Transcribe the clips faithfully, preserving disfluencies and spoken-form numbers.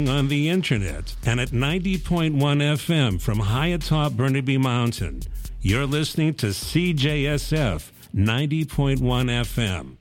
on the internet and at ninety point one F M from high atop Burnaby Mountain. You're listening to C J S F ninety point one F M.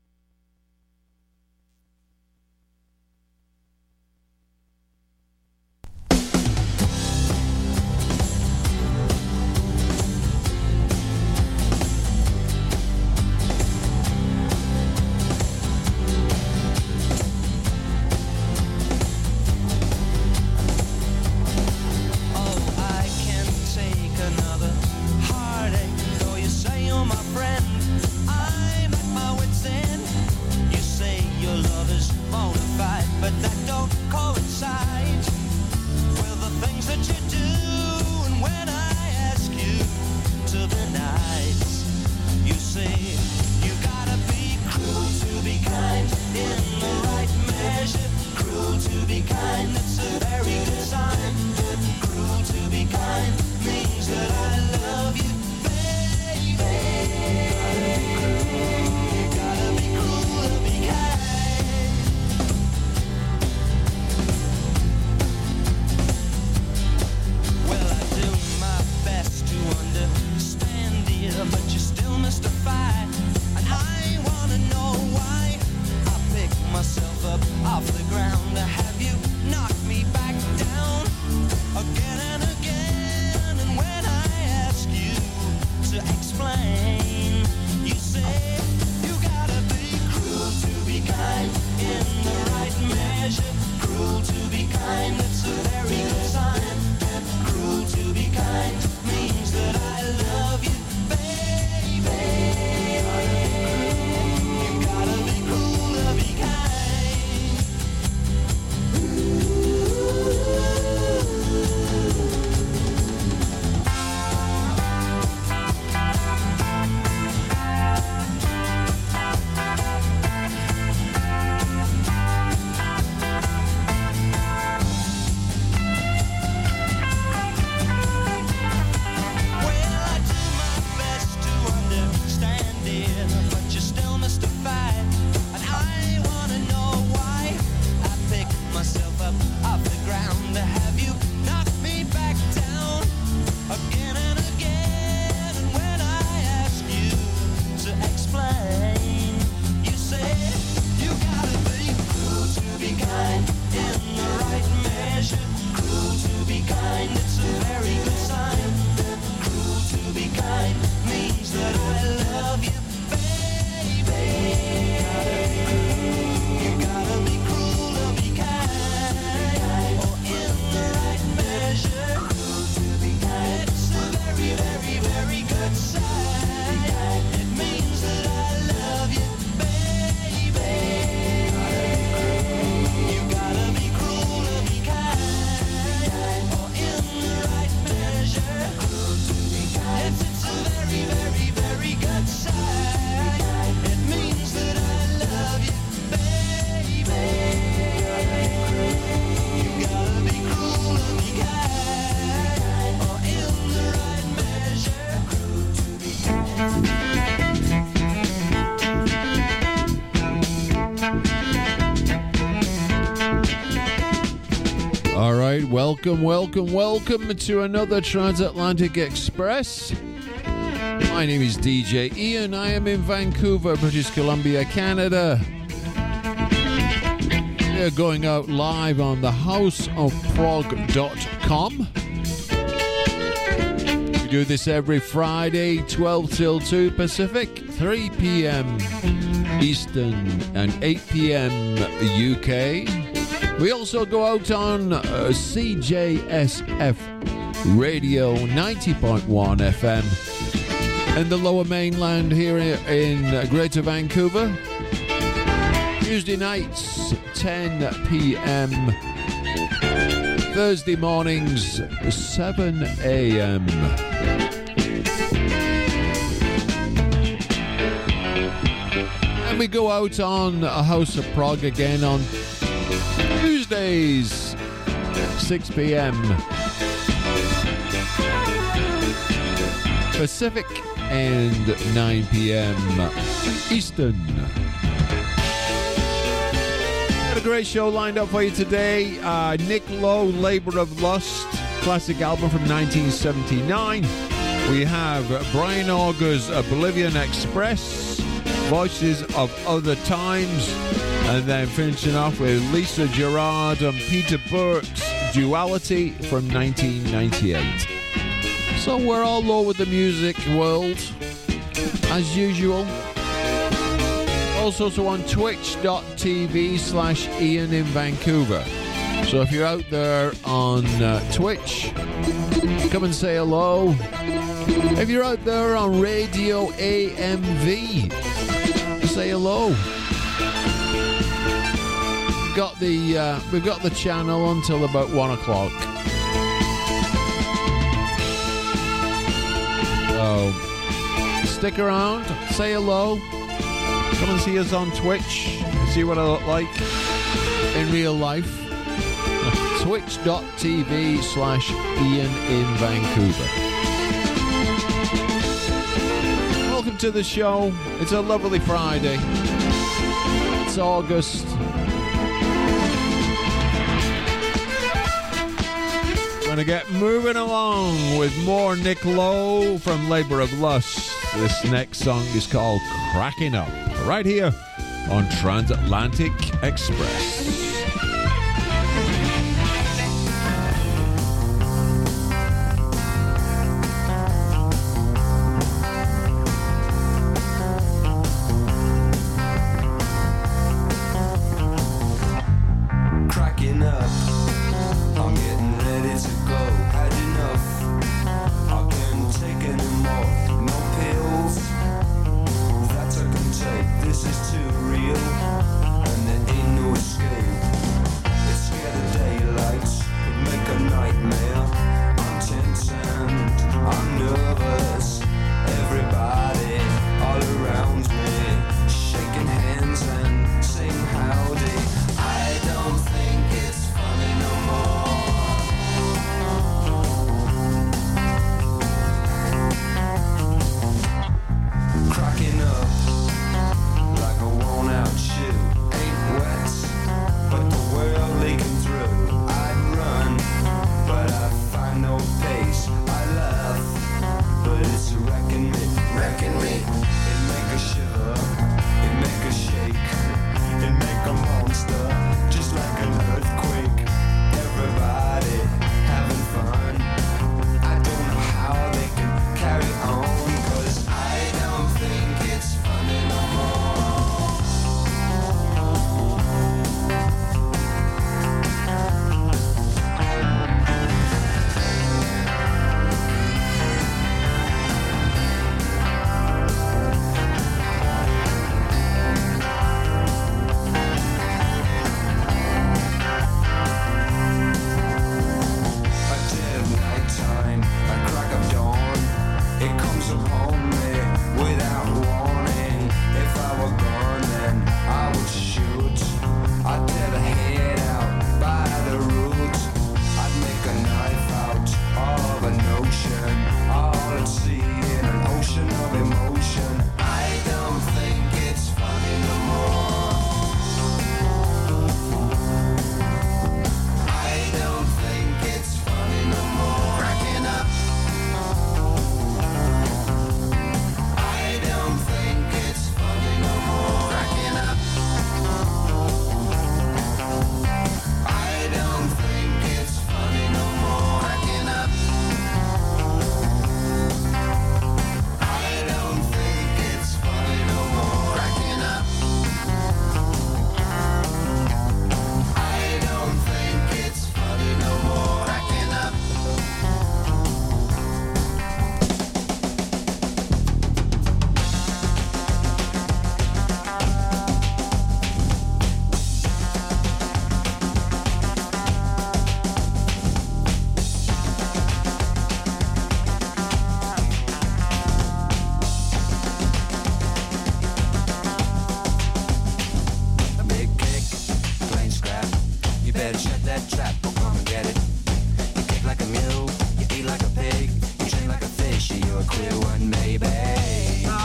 Welcome, welcome, welcome to another Transatlantic Express. My name is D J Ian. I am in Vancouver, British Columbia, Canada. We are going out live on the house of prog dot com. We do this every Friday, twelve till two Pacific, three p.m. Eastern, and eight p.m. U K. We also go out on uh, C J S F Radio ninety point one F M in the Lower Mainland here in Greater Vancouver. Tuesday nights, ten p.m. Thursday mornings, seven a.m. And we go out on a House of Prog again on Tuesdays, six p.m. Pacific and nine p.m. Eastern. great show lined up for you today. Uh, Nick Lowe, Labor of Lust, classic album from nineteen seventy-nine. We have Brian Auger's Oblivion Express, Voices of Other Times, and then finishing off with Lisa Gerrard and Peter Burke's Duality from nineteen ninety-eight. So we're all over the music world, as usual. Also, so on twitch.tv slash Ian in Vancouver. So if you're out there on uh, Twitch, come and say hello. If you're out there on Radio A M V, say hello. We've got the uh, we've got the channel until about one o'clock. So stick around, say hello. Come and see us on Twitch. See what I look like in real life. Twitch.tv slash Ian in Vancouver. Welcome to the show. It's a lovely Friday. It's August. We're going to get moving along with more Nick Lowe from Labor of Lust. This next song is called Cracking Up, right here on Transatlantic Express.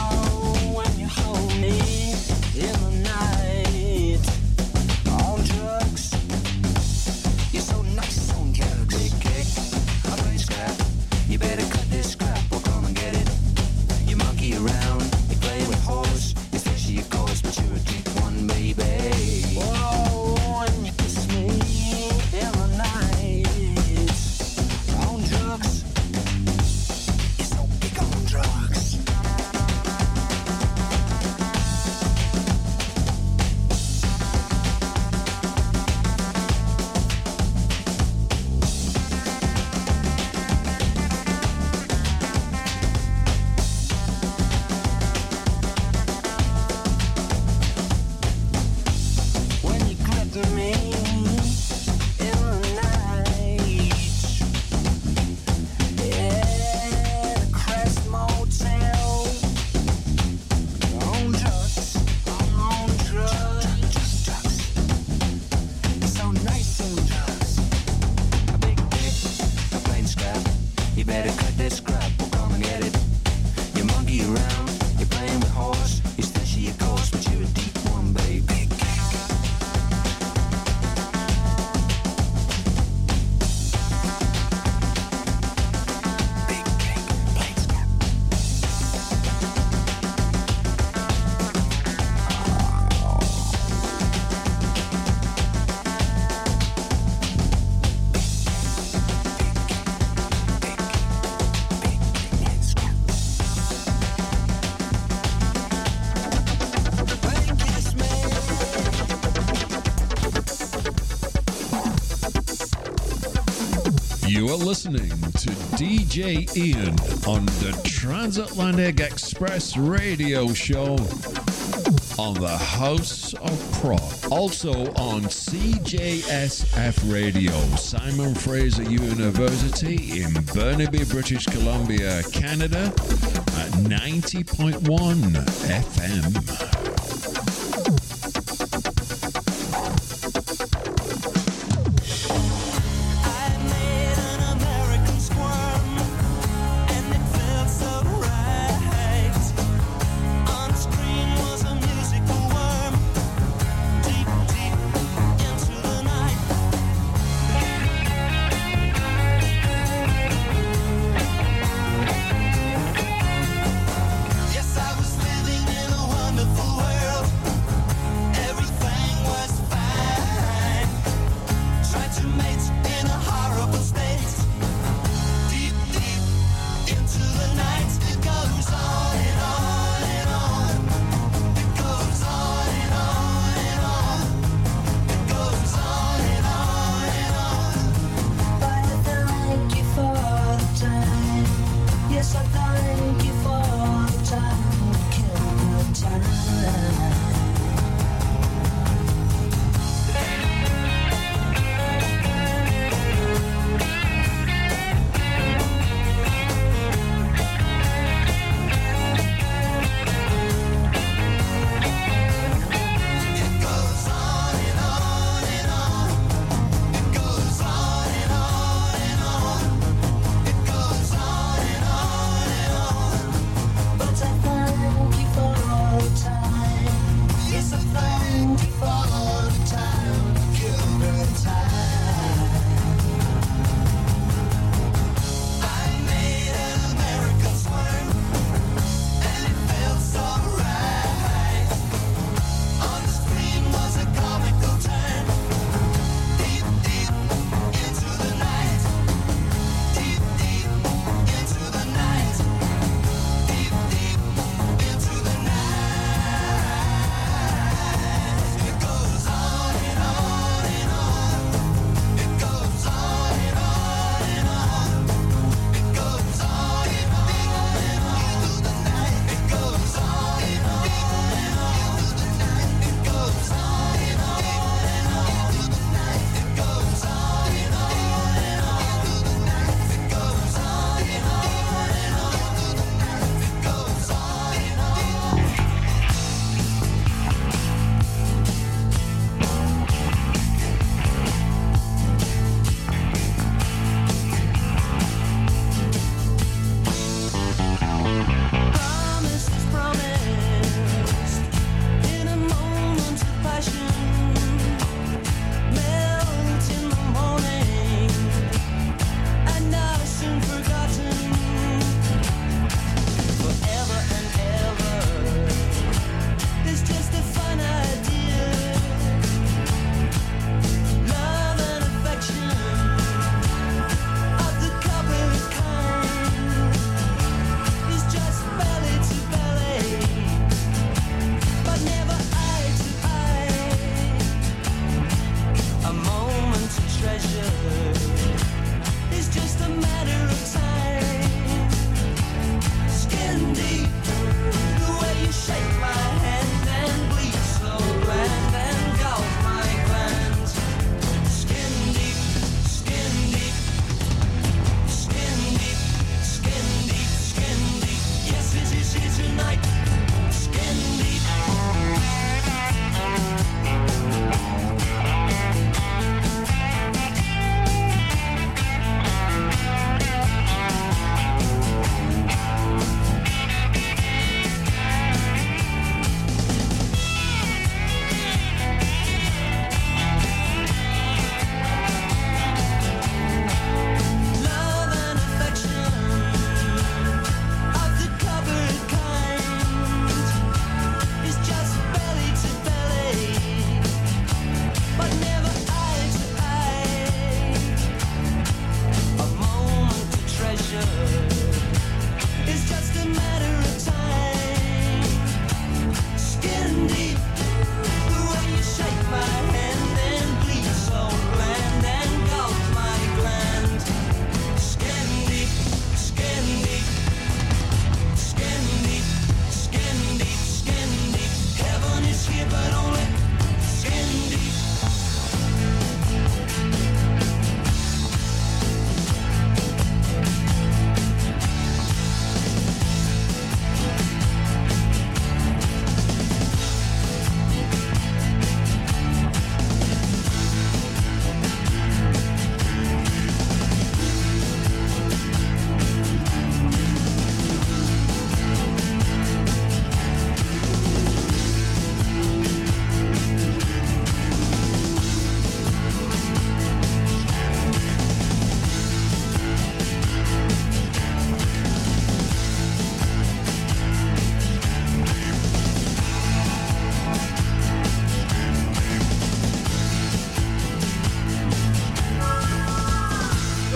When you hold me in the night on drugs. You are listening to D J Ian on the Transatlantic Express radio show on the House of Prog. Also on C J S F Radio, Simon Fraser University in Burnaby, British Columbia, Canada at ninety point one F M. Yes, I was living in a wonderful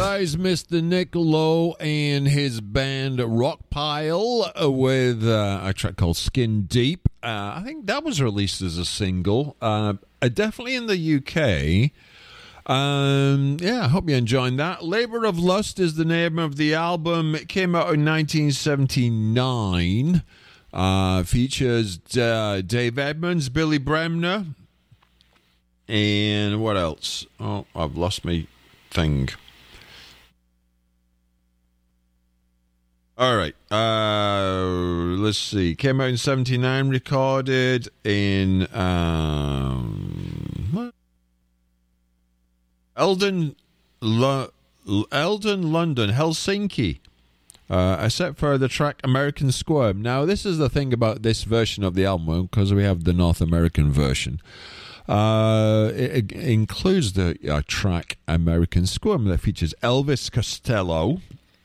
That is Mister Nick Lowe and his band Rockpile with uh, a track called Skin Deep. Uh, I think that was released as a single, uh, definitely in the U K. Um, yeah, I hope you're enjoying that. Labour of Lust is the name of the album. It came out in nineteen seventy-nine. Uh, features uh, Dave Edmunds, Billy Bremner, and what else? Oh, I've lost my thing. All right. Uh, let's see. Came out in seventy-nine, recorded in um, Eldon, Lo- Eldon, London, Helsinki. Uh, except for the track American Squirm. Now, this is the thing about this version of the album, because we have the North American version. Uh, it, it includes the uh, track American Squirm that features Elvis Costello.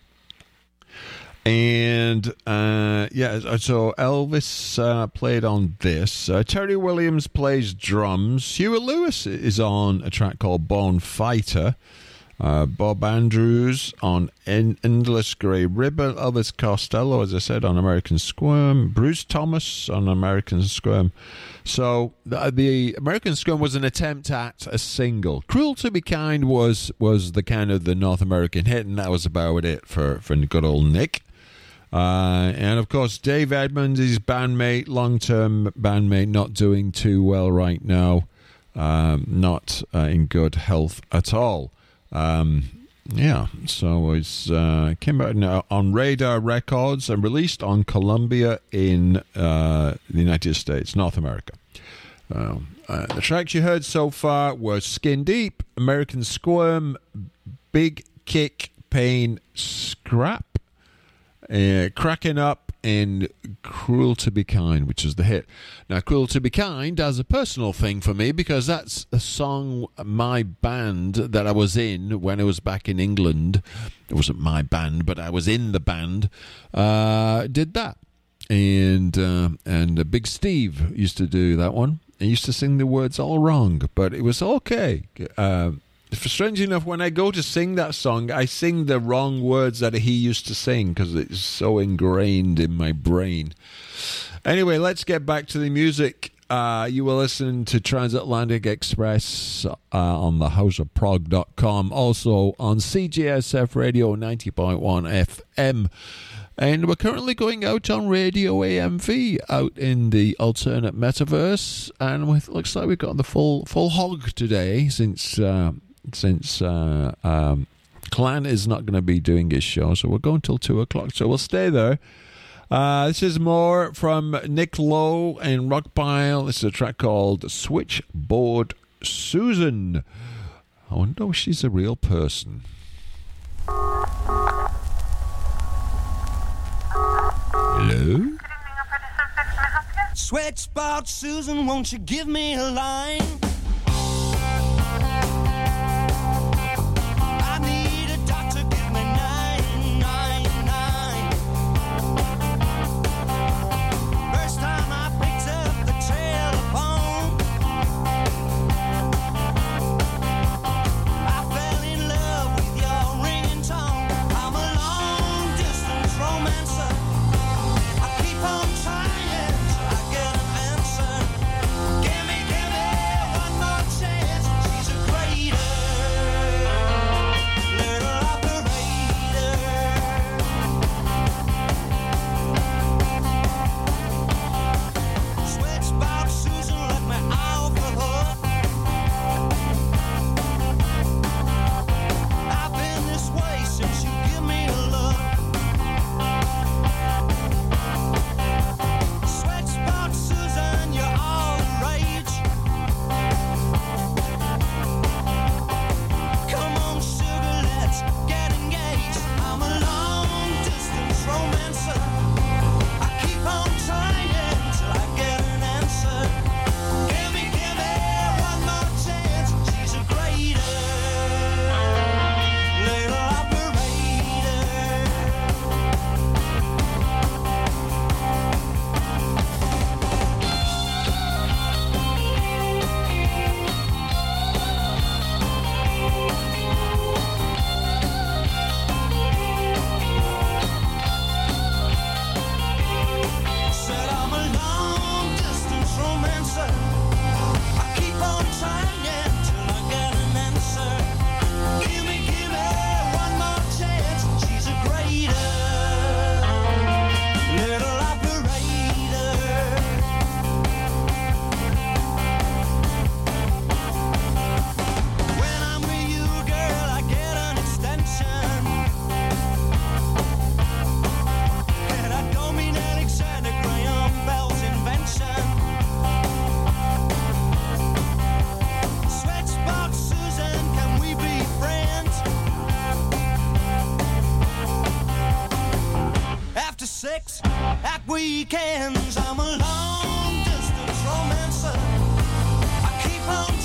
And, uh, yeah, so Elvis uh, played on this. Uh, Terry Williams plays drums. Huey Lewis is on a track called Born Fighter. Uh, Bob Andrews on en- Endless Grey Ribbon. Elvis Costello, as I said, on American Squirm. Bruce Thomas on American Squirm. So the, the American Squirm was an attempt at a single. Cruel to Be Kind was was the kind of the North American hit, and that was about it for, for good old Nick. Uh, and, of course, Dave Edmunds, his bandmate, long-term bandmate, not doing too well right now. Um, not uh, in good health at all. Um, yeah, so it uh, came out on, on Radar Records and released on Columbia in uh, the United States, North America. Uh, uh, the tracks you heard so far were Skin Deep, American Squirm, Big Kick, Pain, Scrap, Uh, Cracking Up, and Cruel to Be Kind, which is the hit. Now, Cruel to Be Kind has a personal thing for me because that's a song my band that I was in when I was back in England, it wasn't my band, but I was in the band, uh, did that. And, uh, and uh, Big Steve used to do that one. He used to sing the words all wrong, but it was okay. Uh, Strange enough, when I go to sing that song, I sing the wrong words that he used to sing because it's so ingrained in my brain. Anyway, let's get back to the music. Uh, you will listen to Transatlantic Express uh, on the house of prog dot com, also on C J S F Radio ninety point one F M. And we're currently going out on Radio A M V out in the alternate metaverse. And it looks like we've got the full full hog today since... Uh, since uh, um, Clan is not going to be doing his show, so we're going till two o'clock, so we'll stay there. Uh, this is more from Nick Lowe and Rockpile. This is a track called Switchboard Susan. I wonder if she's a real person. Hello? Switchboard Susan, won't you give me a line? Give me, give me sex at weekends. I'm a long distance romancer. I keep on